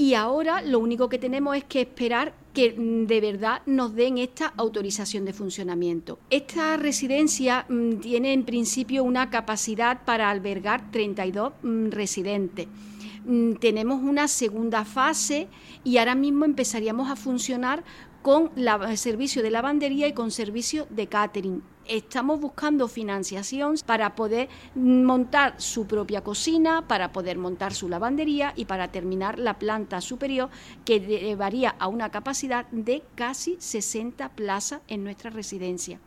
y ahora lo único que tenemos es que esperar que de verdad nos den esta autorización de funcionamiento. Esta residencia tiene en principio una capacidad para albergar 32 residentes. Tenemos una segunda fase y ahora mismo empezaríamos a funcionar con servicio de lavandería y con servicio de catering. Estamos buscando financiación para poder montar su propia cocina, para poder montar su lavandería y para terminar la planta superior, que llevaría a una capacidad de casi 60 plazas en nuestra residencia.